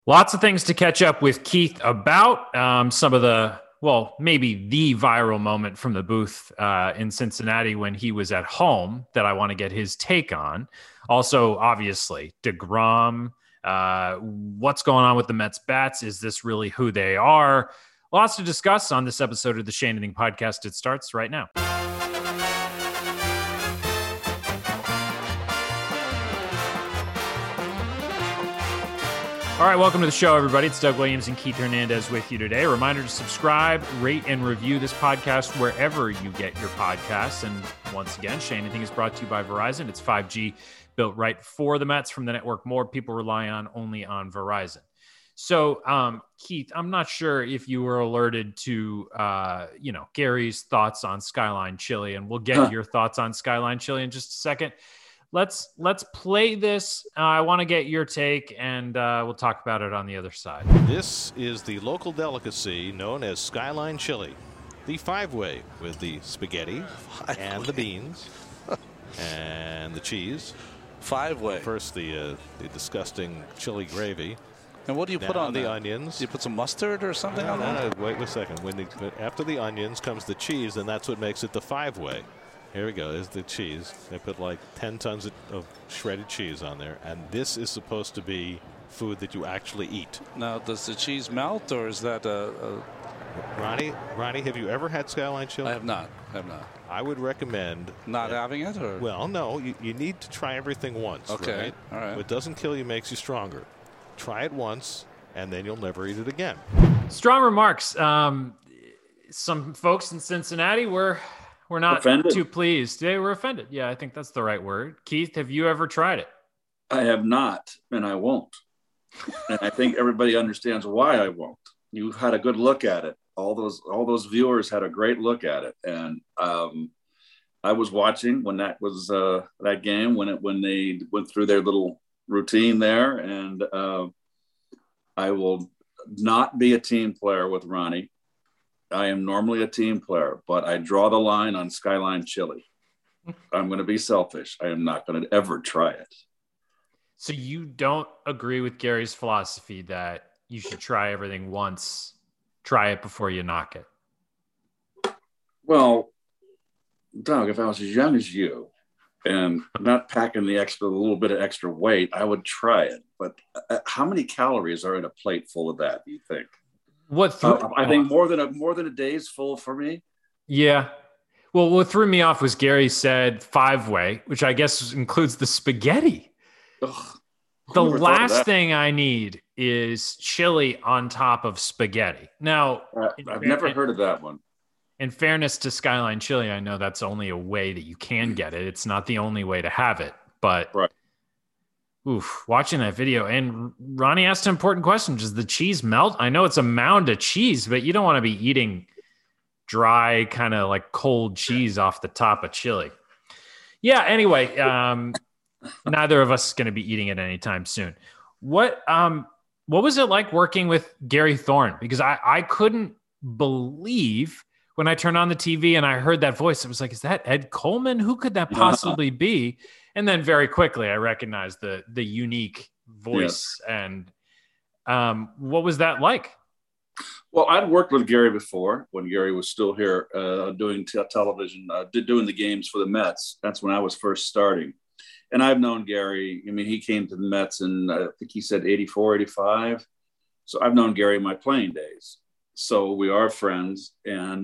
Lots of things to catch up with Keith about. Some of maybe the viral moment from the booth in Cincinnati when he was at home that I want to get his take on. Also, obviously, DeGrom, what's going on with the Mets bats? Is this really who they are? Lots to discuss on this episode of the Shane and Thing podcast. It starts right now. All right, welcome to the show, everybody. It's Doug Williams and Keith Hernandez with you today. A reminder to subscribe, rate, and review this podcast wherever you get your podcasts. And once again, Shane and Thing is brought to you by Verizon. It's 5G built right for the Mets from the network more people rely on only on Verizon. So, Keith, I'm not sure if you were alerted to, Gary's thoughts on Skyline Chili, and we'll get your thoughts on Skyline Chili in just a second. Let's play this. I want to get your take, and we'll talk about it on the other side. This is the local delicacy known as Skyline Chili, the five-way with the spaghetti and the beans and the cheese. Five-way. First, the disgusting chili gravy. And what do you put on the that? onions? Do you put some mustard or something on that? No, wait a second. After the onions comes the cheese, and that's what makes it the five-way. Here we go. There's the cheese. They put like 10 tons of shredded cheese on there. And this is supposed to be food that you actually eat. Now, does the cheese melt, or is that Ronnie, have you ever had Skyline Chili? I have not. I would recommend not having it? Or? Well, no. You need to try everything once. Okay. Right? All right. What doesn't kill you makes you stronger. Try it once, and then you'll never eat it again. Strong remarks. Some folks in Cincinnati were not offended. Too pleased. They were offended. Yeah, I think that's the right word. Keith, have you ever tried it? I have not, and I won't. And I think everybody understands why I won't. You had a good look at it. All those viewers had a great look at it, and I was watching when that was that game when they went through their little routine there, and I will not be a team player with Ronnie. I am normally a team player, but I draw the line on Skyline Chili. I'm going to be selfish. I am not going to ever try it. So you don't agree with Gary's philosophy that you should try everything once, try it before you knock it? Well, Doug, if I was as young as you and not packing the little bit of extra weight, I would try it. But how many calories are in a plate full of that, do you think? I think more than a day's full for me. Yeah. Well, what threw me off was Gary said five-way, which I guess includes the spaghetti. Ugh, the last thing I need is chili on top of spaghetti. Now, I've never heard of that one. In fairness to Skyline Chili, I know that's only a way that you can get it. It's not the only way to have it, but right. Oof, watching that video. And Ronnie asked an important question. Does the cheese melt? I know it's a mound of cheese, but you don't want to be eating dry, kind of like cold cheese off the top of chili. Yeah, anyway, neither of us is going to be eating it anytime soon. What was it like working with Gary Thorne? Because I couldn't believe when I turned on the TV and I heard that voice, it was like, is that Ed Coleman? Who could that possibly be? And then very quickly, I recognized the unique voice. Yeah. And what was that like? Well, I'd worked with Gary before when Gary was still here doing television, doing the games for the Mets. That's when I was first starting. And I've known Gary. I mean, he came to the Mets in, I think he said 84, 85. So I've known Gary in my playing days. So we are friends. And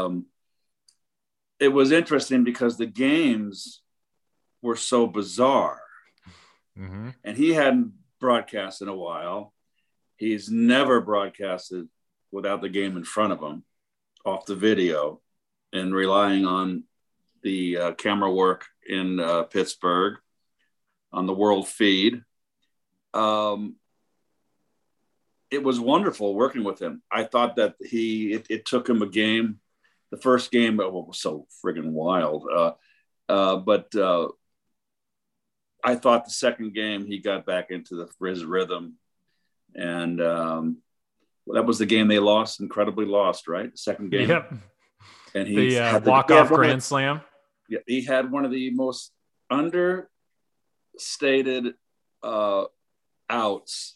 it was interesting because the games were so bizarre. Mm-hmm. And he hadn't broadcast in a while. He's never broadcasted without the game in front of him off the video and relying on the camera work in Pittsburgh on the world feed. It was wonderful working with him. I thought that it took him a game. The first game was so friggin' wild. But I thought the second game he got back into his rhythm, and that was the game they incredibly lost, right? The second game. Yep. And he had the walk-off grand slam. Yeah, he had one of the most understated outs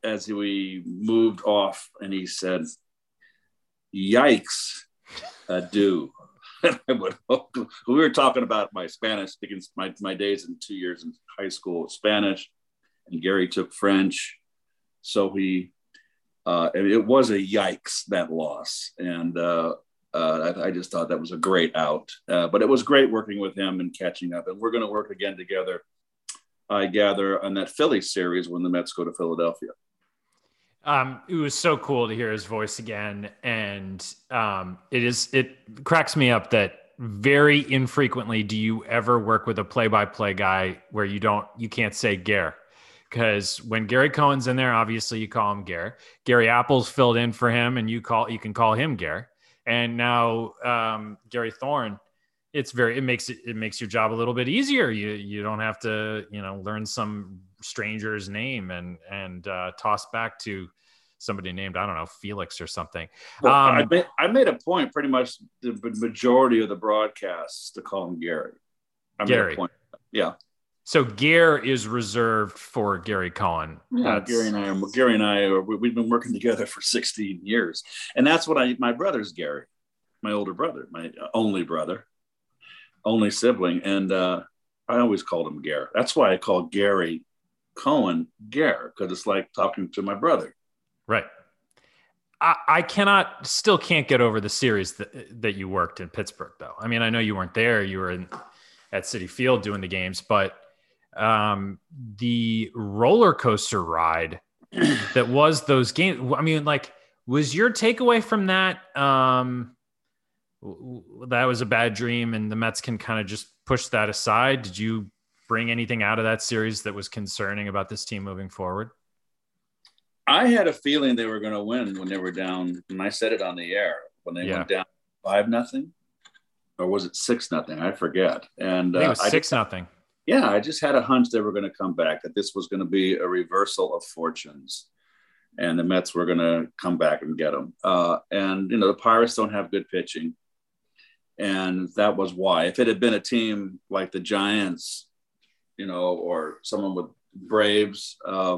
as we moved off, and he said, "Yikes, do." We were talking about my Spanish, speaking my days in 2 years in high school Spanish, and Gary took French, so it was a yikes, that loss, and I just thought that was a great out. But it was great working with him and catching up, and we're going to work again together, I gather, on that Philly series when the Mets go to Philadelphia. It was so cool to hear his voice again. And it cracks me up that very infrequently do you ever work with a play-by-play guy where you can't say Gare. Because when Gary Cohen's in there, obviously you call him Gare. Gary Apple's filled in for him, and you can call him Gare. And now Gary Thorne, it makes your job a little bit easier. You don't have to learn some stranger's name and toss back to somebody named, I don't know, Felix or something. Well, I made a point pretty much the majority of the broadcasts to call him Gary. Gary. Yeah. So Gare is reserved for Gary Cohen. Yeah, Gary and I we've been working together for 16 years. And that's what my brother's Gary, my older brother, my only brother, only sibling. And I always called him Gare. That's why I call Gary Cohen Gare, because it's like talking to my brother. Right. I still can't get over the series that you worked in Pittsburgh, though. I mean, I know you weren't there. You were at Citi Field doing the games, but the roller coaster ride that was those games. I mean, like, was your takeaway from that that was a bad dream and the Mets can kind of just push that aside? Did you bring anything out of that series that was concerning about this team moving forward? I had a feeling they were going to win when they were down, and I said it on the air, when they went down 5-0, or was it 6-0? I forget. And I think it was 6-0. Yeah, I just had a hunch they were going to come back, that this was going to be a reversal of fortunes, and the Mets were going to come back and get them. And the Pirates don't have good pitching, and that was why. If it had been a team like the Giants, or someone with Braves,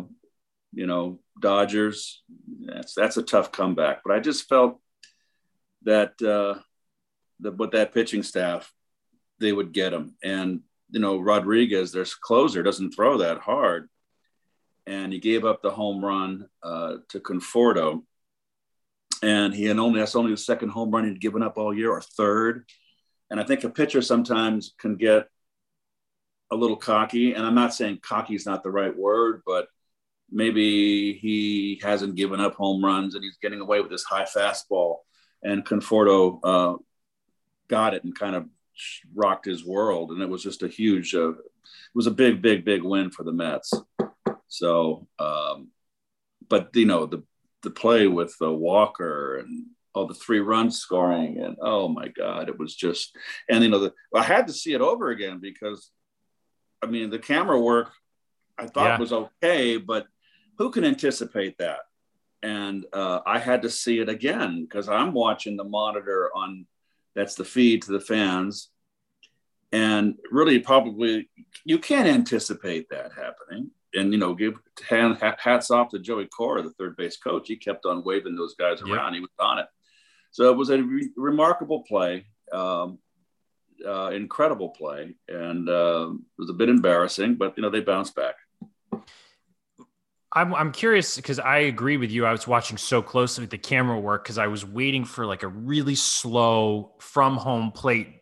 Dodgers, that's a tough comeback. But I just felt that with that pitching staff, they would get them. And Rodriguez, their closer, doesn't throw that hard, and he gave up the home run to Conforto, and that's only the second home run he'd given up all year, or third. And I think a pitcher sometimes can get a little cocky, and I'm not saying cocky is not the right word, but maybe he hasn't given up home runs and he's getting away with this high fastball. And Conforto got it and kind of rocked his world. And it was just it was a big, big, big win for the Mets. So, but the play with Walker and all the 3 runs scoring, and oh my God, it was just, and I had to see it over again because, I mean, the camera work I thought was okay, but who can anticipate that? And I had to see it again because I'm watching the monitor that's the feed to the fans. And really, probably, you can't anticipate that happening. And, give hats off to Joey Cora, the third base coach. He kept on waving those guys around. He was on it. So it was a remarkable play, incredible play. And it was a bit embarrassing, but, they bounced back. I'm curious because I agree with you. I was watching so closely with the camera work because I was waiting for like a really slow from home plate,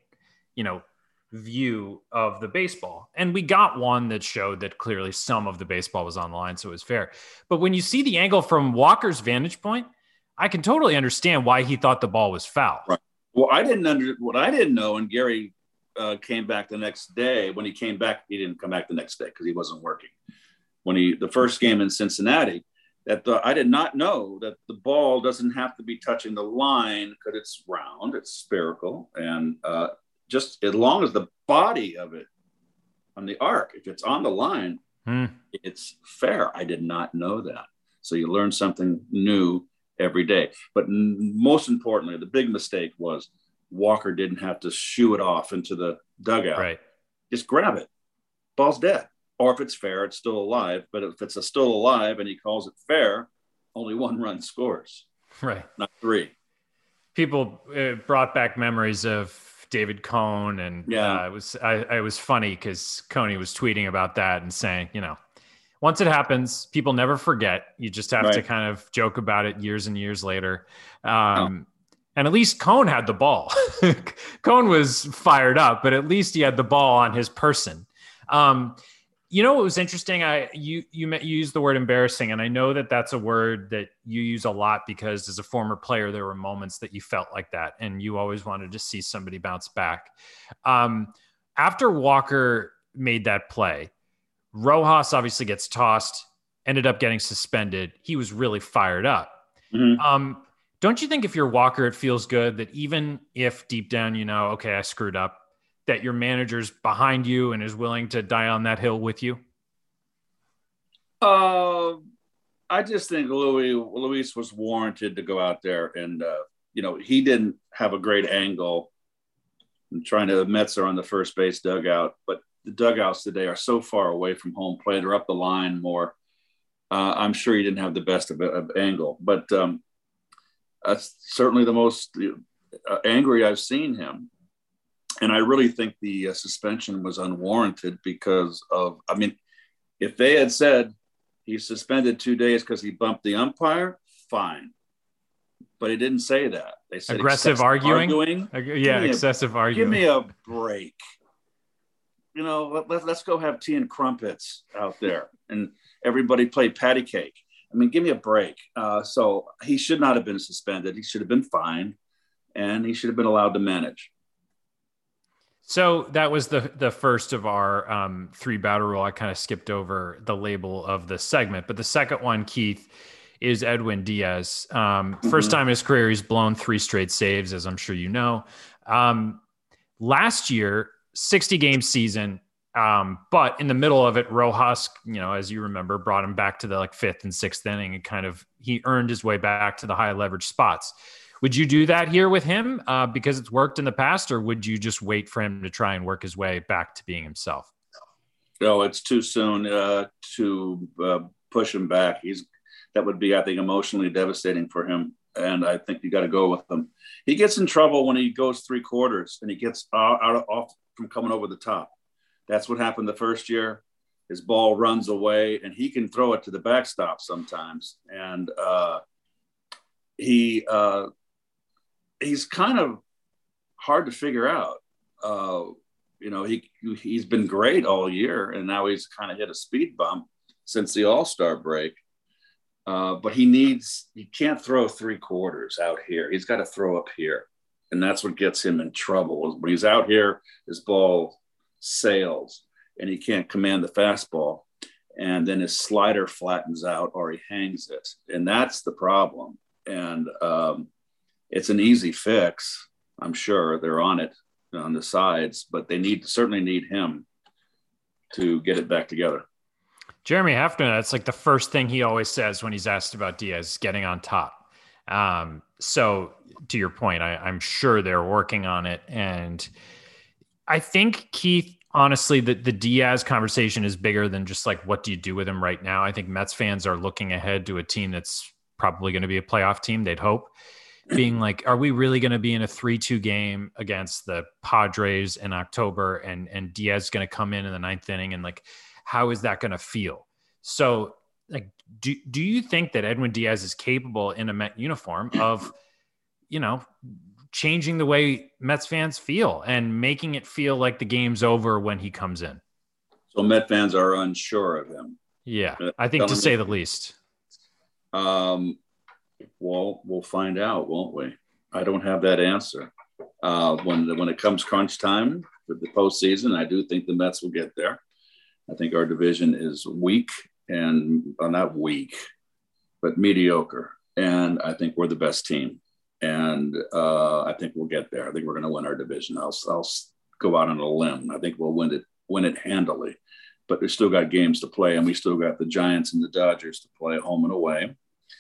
view of the baseball. And we got one that showed that clearly some of the baseball was online, so it was fair. But when you see the angle from Walker's vantage point, I can totally understand why he thought the ball was foul. Right. Well, what I didn't know, and Gary came back the next day. When he came back, he didn't come back the next day because he wasn't working. When the first game in Cincinnati, I did not know that the ball doesn't have to be touching the line because it's round, it's spherical, and just as long as the body of it on the arc, if it's on the line, it's fair. I did not know that. So you learn something new every day. But most importantly, the big mistake was Walker didn't have to shoo it off into the dugout. Right. Just grab it. Ball's dead. or if it's fair, it's still alive. But if it's still alive and he calls it fair, only 1 run scores, right? Not 3. People brought back memories of David Cone, and it was funny because Coney was tweeting about that and saying, once it happens, people never forget. You just have to kind of joke about it years and years later. And at least Cone had the ball. Cone was fired up, but at least he had the ball on his person. What was interesting? You used the word embarrassing, and I know that that's a word that you use a lot because as a former player, there were moments that you felt like that, and you always wanted to see somebody bounce back. After Walker made that play, Rojas obviously gets tossed, ended up getting suspended. He was really fired up. Mm-hmm. Don't you think if you're Walker, it feels good that even if deep down, okay, I screwed up, that your manager's behind you and is willing to die on that hill with you? I just think Luis was warranted to go out there and, he didn't have a great angle. I'm trying to, the Mets are on the first base dugout, but the dugouts today are so far away from home plate or up the line more. I'm sure he didn't have the best of angle, but that's certainly the most angry I've seen him. And I really think the suspension was unwarranted because of, if they had said he's suspended 2 days because he bumped the umpire, fine. But he didn't say that. They said aggressive arguing. Excessive arguing. Give me a break. Let's go have tea and crumpets out there and everybody play patty cake. Give me a break. So he should not have been suspended. He should have been fined, and he should have been allowed to manage. So that was the first of our 3 batter rule. I kind of skipped over the label of the segment, but the second one, Keith, is Edwin Diaz. First time in his career, he's blown 3 straight saves, as I'm sure you know. Last year, 60-game season, but in the middle of it, Rojas, as you remember, brought him back to the 5th and 6th inning, and he earned his way back to the high leverage spots. Would you do that here with him because it's worked in the past, or would you just wait for him to try and work his way back to being himself? No, it's too soon to push him back. That would be, I think, emotionally devastating for him. And I think you got to go with him. He gets in trouble when he goes 3 quarters and he gets off from coming over the top. That's what happened the first year. His ball runs away and he can throw it to the backstop sometimes. And he's kind of hard to figure out. He's been great all year, and now he's kind of hit a speed bump since the All-Star break. But he can't throw 3 quarters out here. He's got to throw up here. And that's what gets him in trouble. When he's out here, his ball sails and he can't command the fastball. And then his slider flattens out or he hangs it. And that's the problem. And it's an easy fix. I'm sure they're on it on the sides, but they certainly need him to get it back together. Jeremy Hefner, that's the first thing he always says when he's asked about Diaz getting on top. So to your point, I'm sure they're working on it. And I think, Keith, honestly, the Diaz conversation is bigger than just what do you do with him right now? I think Mets fans are looking ahead to a team that's probably going to be a playoff team, they'd hope, being are we really going to be in a 3-2 game against the Padres in October and Diaz is going to come in the 9th inning and how is that going to feel? So do you think that Edwin Diaz is capable in a Met uniform of, changing the way Mets fans feel and making it feel like the game's over when he comes in? So Met fans are unsure of him. Yeah, I think to say the least. Well, we'll find out, won't we? I don't have that answer. When it comes crunch time for the postseason, I do think the Mets will get there. I think our division is weak and not weak, but mediocre. And I think we're the best team. And I think we'll get there. I think we're going to win our division. I'll go out on a limb. I think we'll win it handily. But we still got games to play, and we still got the Giants and the Dodgers to play home and away.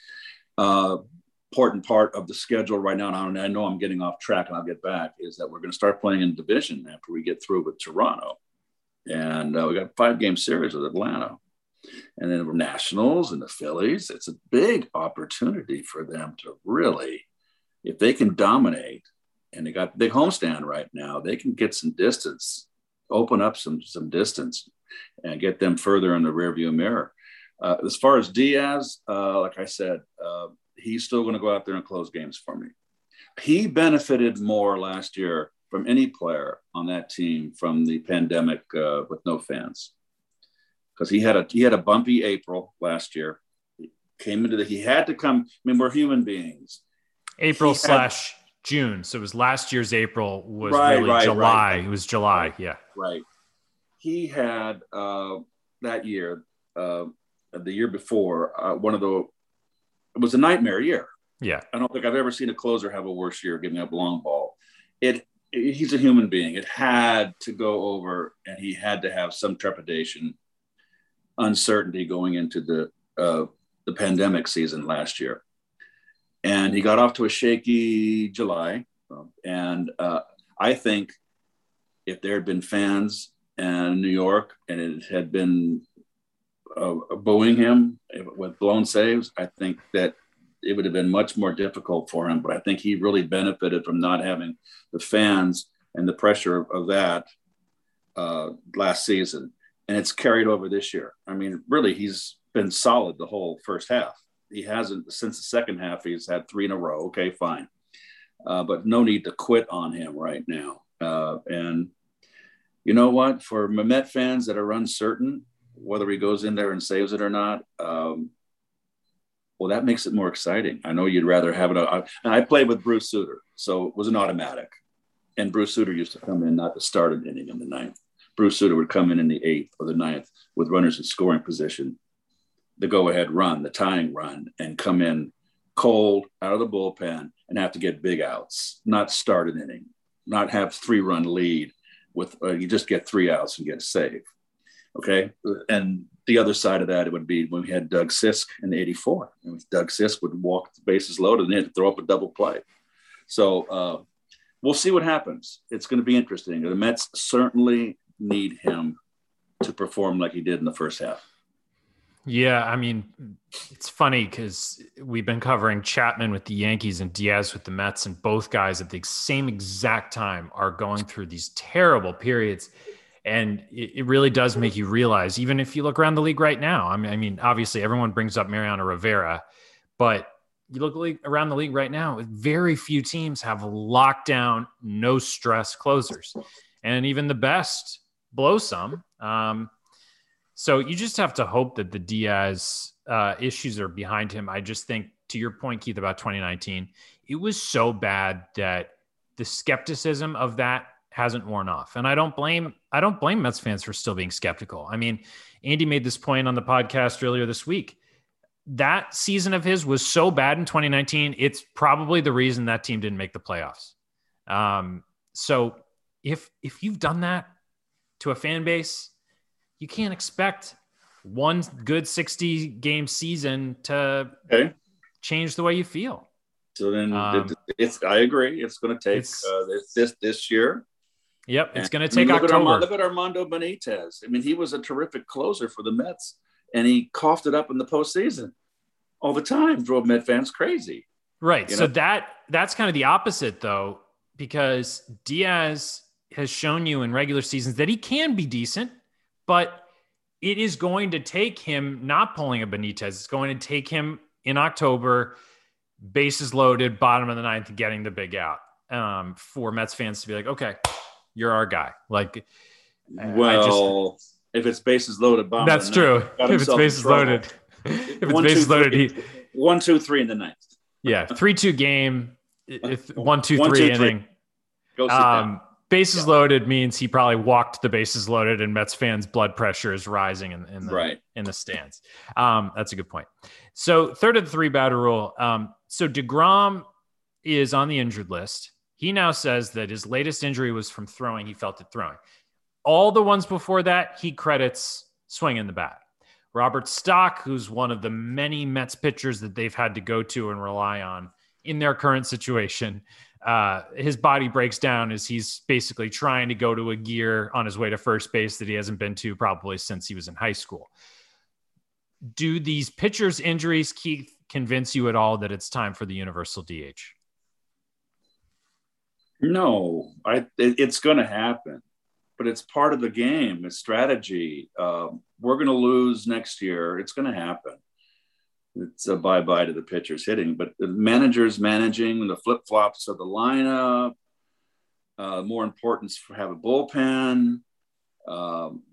Important part of the schedule right now, and I know I'm getting off track and I'll get back, is that we're going to start playing in division after we get through with Toronto. And we got 5-game series with Atlanta. And then the Nationals and the Phillies. It's a big opportunity for them to really, if they can dominate, and they got big homestand right now, they can get some distance, open up some distance, and get them further in the rearview mirror. As far as Diaz, like I said, he's still going to go out there and close games for me. He benefited more last year from any player on that team from the pandemic with no fans, because he had a bumpy April last year. He had to come. I mean, we're human beings. April/June. So it was last year's April was really July. Right. It was July. Yeah. Right. He had that year, the year before, it was a nightmare year. Yeah. I don't think I've ever seen a closer have a worse year giving up long ball. He's a human being. It had to go over, and he had to have some trepidation, uncertainty going into the pandemic season last year. And he got off to a shaky July. And I think if there had been fans in New York and it had been booing him with blown saves, I think that it would have been much more difficult for him. But I think he really benefited from not having the fans and the pressure of that last season. And it's carried over this year. I mean, really, he's been solid the whole first half. He hasn't, since the second half, he's had 3 in a row. Okay, fine. But no need to quit on him right now. And you know what? For Met fans that are uncertain, whether he goes in there and saves it or not, well, that makes it more exciting. I know you'd rather have it. And I played with Bruce Sutter, so it was an automatic. And Bruce Sutter used to come in not to start an inning in the 9th. Bruce Sutter would come in the 8th or the 9th with runners in scoring position, the go-ahead run, the tying run, and come in cold out of the bullpen and have to get big outs, not start an inning, not have 3-run lead with you just get 3 outs and get a save. Okay. And the other side of that, it would be when we had Doug Sisk in '84. And Doug Sisk would walk the bases loaded and he had to throw up a double play. So we'll see what happens. It's going to be interesting. The Mets certainly need him to perform like he did in the first half. Yeah, I mean, it's funny because we've been covering Chapman with the Yankees and Diaz with the Mets, and both guys at the same exact time are going through these terrible periods. And it really does make you realize, even if you look around the league right now, I mean, obviously everyone brings up Mariano Rivera, but you look around the league right now, very few teams have lockdown, no stress closers. And even the best blow some. So you just have to hope that the Diaz issues are behind him. I just think, to your point, Keith, about 2019, it was so bad that the skepticism of that hasn't worn off. And I don't blame Mets fans for still being skeptical. I mean, Andy made this point on the podcast earlier this week. That season of his was so bad in 2019. It's probably the reason that team didn't make the playoffs. So if you've done that to a fan base, you can't expect one good 60-game season to change the way you feel. So then I agree. It's going to take this year. Yep, it's going to take October. Look at Armando Benitez. I mean, he was a terrific closer for the Mets, and he coughed it up in the postseason all the time. Drove Met fans crazy. Right. So that's kind of the opposite, though, because Diaz has shown you in regular seasons that he can be decent, but it is going to take him not pulling a Benitez. It's going to take him in October, bases loaded, bottom of the 9th, getting the big out for Mets fans to be like, okay, you're our guy. Like, if it's bases loaded, bottom that's true. If it's bases loaded, he 1, 2, 3 in the 9th. Yeah, 3-2 game. If 1, 2, 3 inning. Go sit down. Bases loaded means he probably walked the bases loaded, and Mets fans' blood pressure is rising in the stands. That's a good point. So 3rd of the 3 batter rule. So DeGrom is on the injured list. He now says that his latest injury was from throwing. He felt it throwing. All the ones before that, he credits swinging the bat. Robert Stock, who's one of the many Mets pitchers that they've had to go to and rely on, in their current situation. His body breaks down as he's basically trying to go to a gear on his way to first base that he hasn't been to probably since he was in high school. Do these pitchers' injuries, Keith, convince you at all that it's time for the universal DH? No, it's going to happen, but it's part of the game. It's strategy. We're going to lose next year. It's going to happen. It's a bye-bye to the pitchers hitting, but the managers managing the flip-flops of the lineup, more importance for have a bullpen. I'm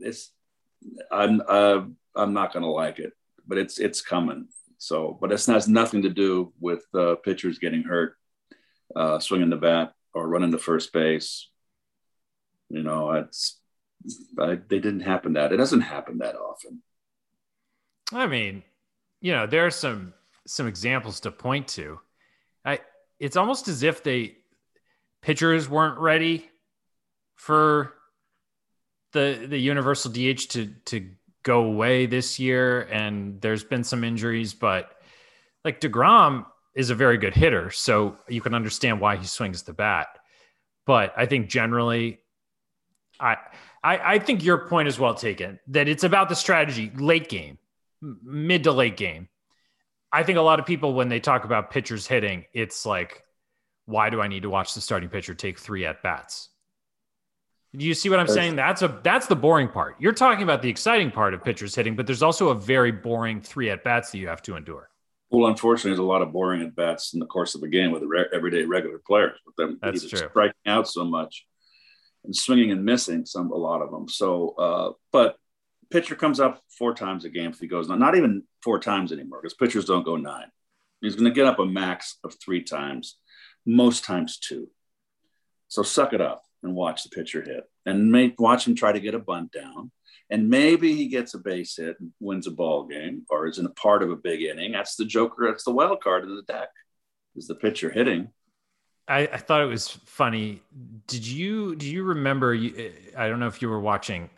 not going to like it, but it's coming. So, but it has nothing to do with pitchers getting hurt, swinging the bat or running to first base. You know, they didn't happen that. It doesn't happen that often. I mean, you know, there are some examples to point to. It's almost as if pitchers weren't ready for the universal DH to go away this year, and there's been some injuries, but like DeGrom is a very good hitter, so you can understand why he swings the bat. But I think generally, I think your point is well taken, that it's about the strategy, late game, mid to late game. I think a lot of people, when they talk about pitchers hitting, it's like, why do I need to watch the starting pitcher take 3 at-bats? Do you see what I'm saying? That's the boring part. You're talking about the exciting part of pitchers hitting, but there's also a very boring 3 at-bats that you have to endure. Well, unfortunately, there's a lot of boring at-bats in the course of the game with the everyday regular players, with them striking out so much and swinging and missing a lot of them. So, but pitcher comes up 4 times a game if he goes, not even 4 times anymore, because pitchers don't go 9. He's going to get up a max of 3 times, most times 2. So suck it up and watch the pitcher hit, and watch him try to get a bunt down. And maybe he gets a base hit and wins a ball game, or is in a part of a big inning. That's the joker. That's the wild card of the deck, is the pitcher hitting. I thought it was funny. Do you remember? I don't know if you were watching.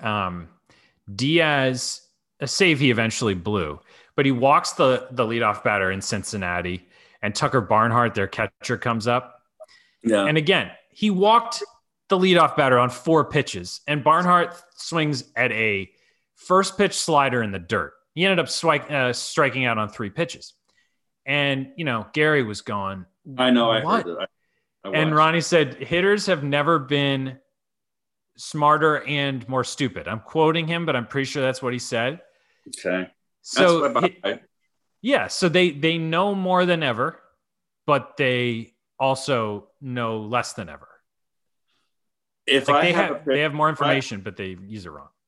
Diaz, a save he eventually blew, but he walks the leadoff batter in Cincinnati, and Tucker Barnhart, their catcher, comes up. Yeah. And again, he walked the leadoff batter on 4 pitches, and Barnhart swings at a first pitch slider in the dirt. He ended up striking out on 3 pitches. And, you know, Gary was gone. I know. I heard it. And Ronnie said, hitters have never been smarter and more stupid. I'm quoting him, but I'm pretty sure that's what he said. Okay. So, so they know more than ever, but they also know less than ever. They have more information, but they use it wrong.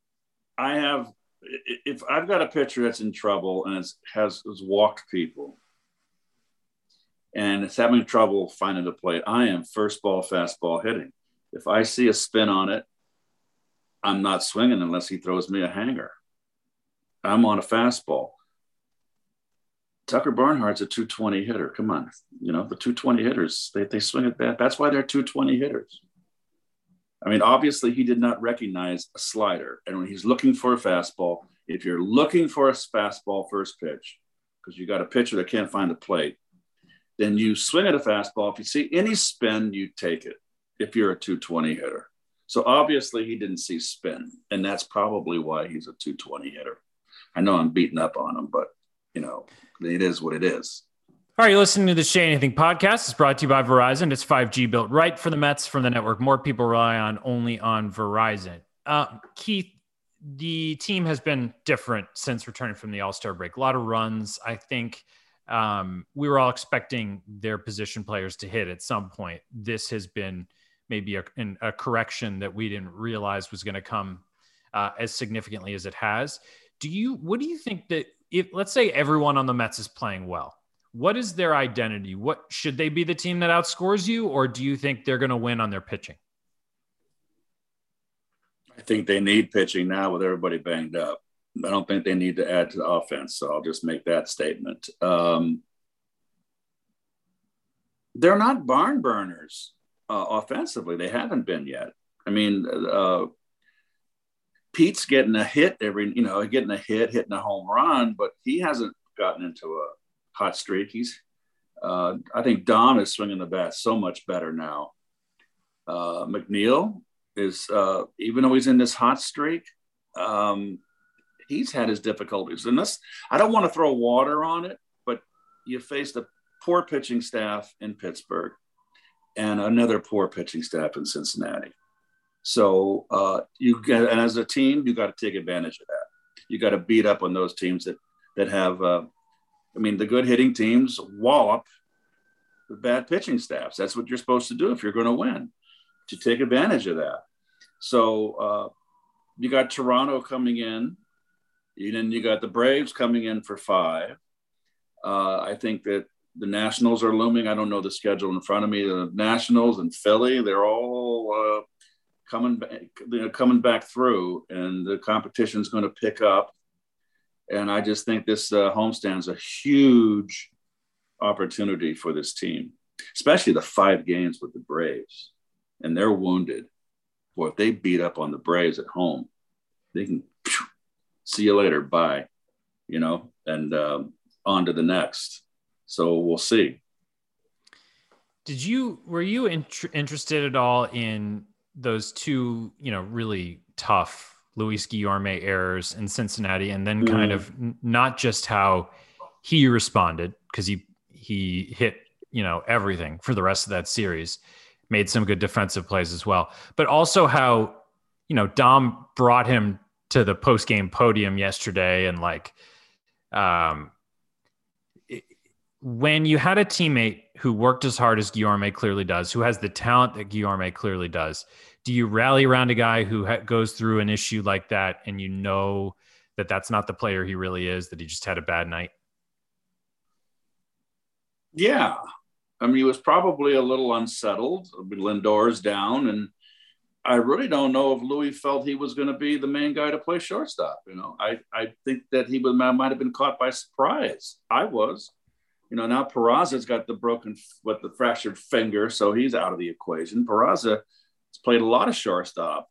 If I've got a pitcher that's in trouble and has walked people and it's having trouble finding the plate, I am first ball, fastball hitting. If I see a spin on it, I'm not swinging unless he throws me a hanger. I'm on a fastball. Tucker Barnhart's a 220 hitter. Come on. You know, the 220 hitters, they swing at that. That's why they're 220 hitters. I mean, obviously he did not recognize a slider. And when he's looking for a fastball, if you're looking for a fastball first pitch, because you got a pitcher that can't find the plate, then you swing at a fastball. If you see any spin, you take it if you're a 220 hitter. So obviously he didn't see spin, and that's probably why he's a 220 hitter. I know I'm beating up on him, but, you know, it is what it is. All right, you're listening to the Say Anything podcast. It's brought to you by Verizon. It's 5G built right for the Mets from the network more people rely on only on Verizon. Keith, the team has been different since returning from the All-Star break. A lot of runs. I think we were all expecting their position players to hit at some point. This has been maybe a correction that we didn't realize was going to come as significantly as it has. What do you think that if, let's say, everyone on the Mets is playing well, what is their identity? What should they be the team that outscores you, or do you think they're going to win on their pitching? I think they need pitching now with everybody banged up. I don't think they need to add to the offense, so I'll just make that statement. They're not barn burners offensively. They haven't been yet. I mean, Pete's getting a hit hitting a home run, but he hasn't gotten into a hot streak. I think Dom is swinging the bat so much better now. McNeil is, even though he's in this hot streak, he's had his difficulties. And I don't want to throw water on it, but you faced a poor pitching staff in Pittsburgh and another poor pitching staff in Cincinnati. So and as a team, you got to take advantage of that. You got to beat up on those teams that have, the good hitting teams wallop the bad pitching staffs. That's what you're supposed to do if you're going to win, to take advantage of that. So you got Toronto coming in, and then you got the Braves coming in for 5. I think that the Nationals are looming. I don't know the schedule in front of me. The Nationals and Philly, they're all coming back through, and the competition is going to pick up. And I just think this homestand is a huge opportunity for this team, especially the 5 games with the Braves. And they're wounded. Boy, if they beat up on the Braves at home, they can see you later, bye, and on to the next. So we'll see. Were you interested at all in those 2, really tough Luis Guillorme errors in Cincinnati, and then kind of not just how he responded, because he hit, everything for the rest of that series, made some good defensive plays as well, but also how, Dom brought him to the post-game podium yesterday. And when you had a teammate who worked as hard as Guillorme clearly does, who has the talent that Guillorme clearly does, do you rally around a guy who goes through an issue like that, and that that's not the player he really is, that he just had a bad night? Yeah. He was probably a little unsettled. Lindor's down, and I really don't know if Louis felt he was going to be the main guy to play shortstop. I think that he might have been caught by surprise. I was. Now Peraza's got the fractured finger, so he's out of the equation. Peraza has played a lot of shortstop.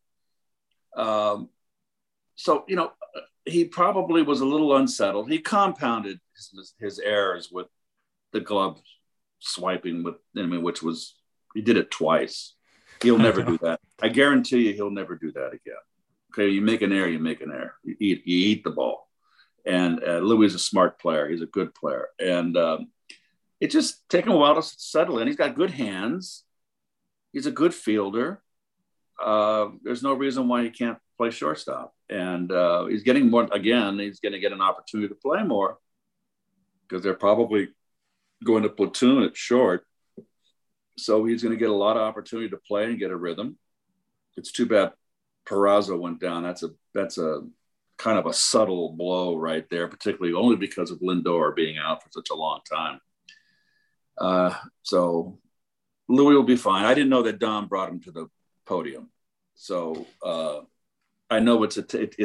So, he probably was a little unsettled. He compounded his errors with the glove swiping, which was, he did it twice. He'll never do that. I guarantee you he'll never do that again. Okay, you make an error, you make an error. You eat the ball. And Louis is a smart player. He's a good player. And it just taken a while to settle in. He's got good hands. He's a good fielder. There's no reason why he can't play shortstop. And he's getting more, again, he's going to get an opportunity to play more, because they're probably going to platoon at short. So he's going to get a lot of opportunity to play and get a rhythm. It's too bad Peraza went down. That's a kind of a subtle blow right there, particularly only because of Lindor being out for such a long time. So Louis will be fine. I didn't know that Dom brought him to the podium. So I know it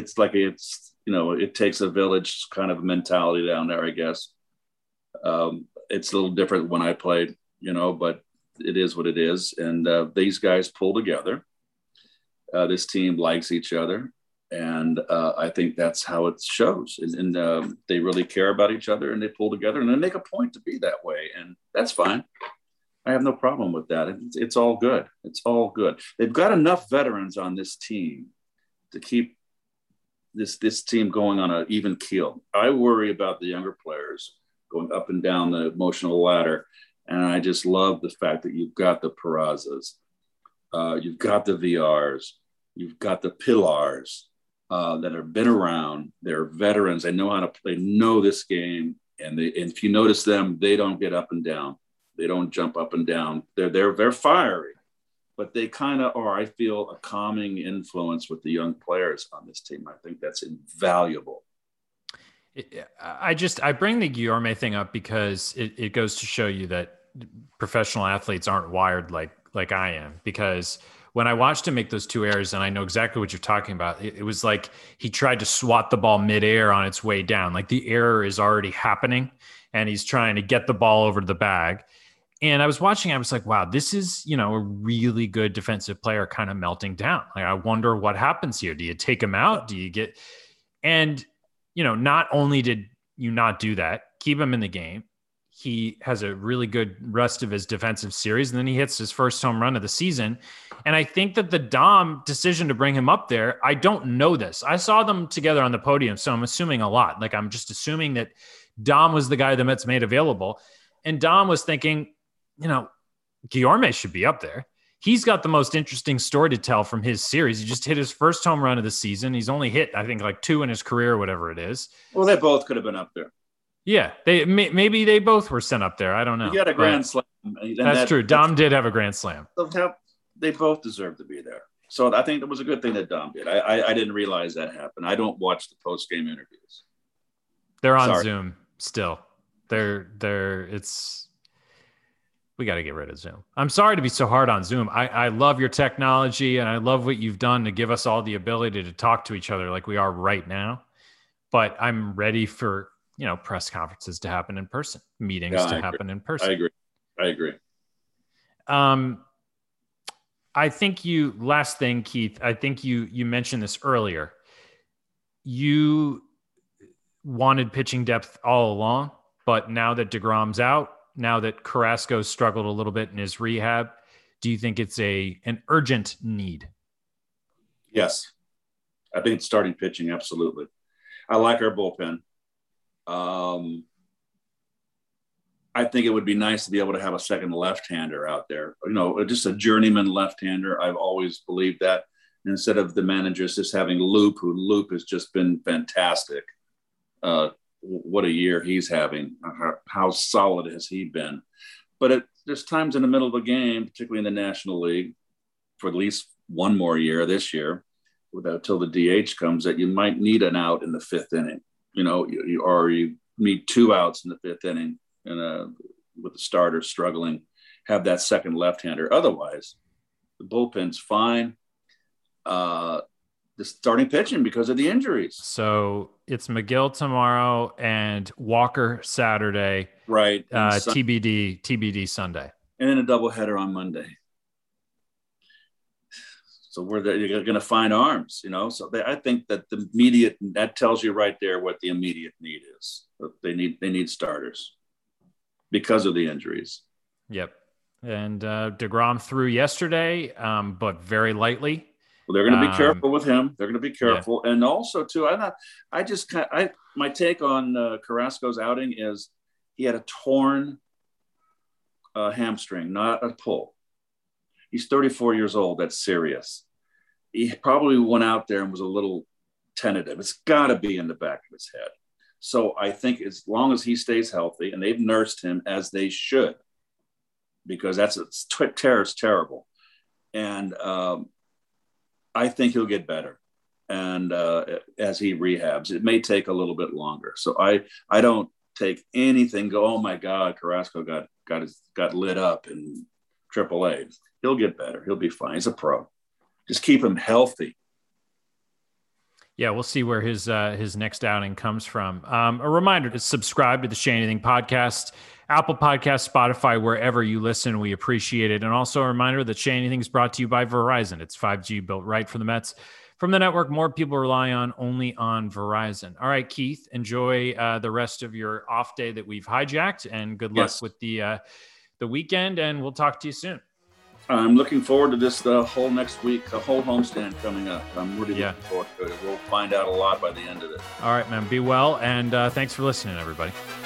takes a village kind of mentality down there, I guess. It's a little different when I played, but it is what it is. And these guys pull together. This team likes each other. And I think that's how it shows. And they really care about each other, and they pull together, and they make a point to be that way. And that's fine. I have no problem with that. It's all good. It's all good. They've got enough veterans on this team to keep this team going on an even keel. I worry about the younger players going up and down the emotional ladder. And I just love the fact that you've got the Perazas, you've got the VRs, you've got the Pillars that have been around. They're veterans. They know how to play, know this game. And if you notice them, they don't get up and down. They don't jump up and down. They're fiery, but they kind of are, I feel, a calming influence with the young players on this team. I think that's invaluable. I bring the Guillorme thing up because it goes to show you that professional athletes aren't wired like I am, because when I watched him make those 2 errors, and I know exactly what you're talking about, it was like he tried to swat the ball midair on its way down. Like the error is already happening and he's trying to get the ball over to the bag. And I was watching, I was like, wow, this is, a really good defensive player kind of melting down. Like, I wonder what happens here. Do you take him out? Do you get, and not only did you not do that, keep him in the game, he has a really good rest of his defensive series, and then he hits his first home run of the season. And I think that the Dom decision to bring him up there, I don't know this. I saw them together on the podium, so I'm assuming a lot. Like, I'm just assuming that Dom was the guy the Mets made available. And Dom was thinking, Guillorme should be up there. He's got the most interesting story to tell from his series. He just hit his first home run of the season. He's only hit, I think, like 2 in his career or whatever it is. Well, they both could have been up there. Yeah, maybe they both were sent up there. I don't know. He had a grand slam. That's true. Dom did have a grand slam. They both deserve to be there. So I think it was a good thing that Dom did. I didn't realize that happened. I don't watch the post-game interviews. They're on Zoom still. We got to get rid of Zoom. I'm sorry to be so hard on Zoom. I love your technology, and I love what you've done to give us all the ability to talk to each other like we are right now. But I'm ready for, press conferences to happen in person, meetings to happen in person. I agree. I think last thing, Keith, I think you mentioned this earlier. You wanted pitching depth all along, but now that DeGrom's out, now that Carrasco struggled a little bit in his rehab, do you think it's an urgent need? Yes. I think it's starting pitching, absolutely. I like our bullpen. I think it would be nice to be able to have a second left-hander out there. Just a journeyman left-hander. I've always believed that. Instead of the managers just having Loop has just been fantastic. What a year he's having. How solid has he been? But there's times in the middle of a game, particularly in the National League, for at least one more year this year, until the DH comes, that you might need an out in the 5th inning. You need 2 outs in the 5th inning, and with the starter struggling, have that second left-hander. Otherwise, the bullpen's fine. The starting pitching because of the injuries. So it's McGill tomorrow and Walker Saturday. Right. TBD Sunday. And then a doubleheader on Monday. So you're going to find arms, So I think that that tells you right there what the immediate need is. They need starters because of the injuries. Yep. And DeGrom threw yesterday, but very lightly. Well, they're going to be careful with him. They're going to be careful. Yeah. And also, too, my take on Carrasco's outing is he had a torn hamstring, not a pull. He's 34 years old. That's serious. He probably went out there and was a little tentative. It's got to be in the back of his head. So I think as long as he stays healthy, and they've nursed him as they should, because it's terrible. And I think he'll get better. And as he rehabs, it may take a little bit longer. So I don't take anything, oh my God, Carrasco got lit up in AAA. He'll get better. He'll be fine. He's a pro. Just keep him healthy. Yeah, we'll see where his next outing comes from. A reminder to subscribe to the Say Anything podcast, Apple Podcasts, Spotify, wherever you listen. We appreciate it. And also a reminder that Say Anything is brought to you by Verizon. It's 5G built right for the Mets. From the network more people rely on, only on Verizon. All right, Keith, enjoy the rest of your off day that we've hijacked, and good luck with the weekend, and we'll talk to you soon. I'm looking forward to this the whole next week, the whole homestand coming up. I'm really looking forward to it. We'll find out a lot by the end of it. All right, man. Be well, and thanks for listening, everybody.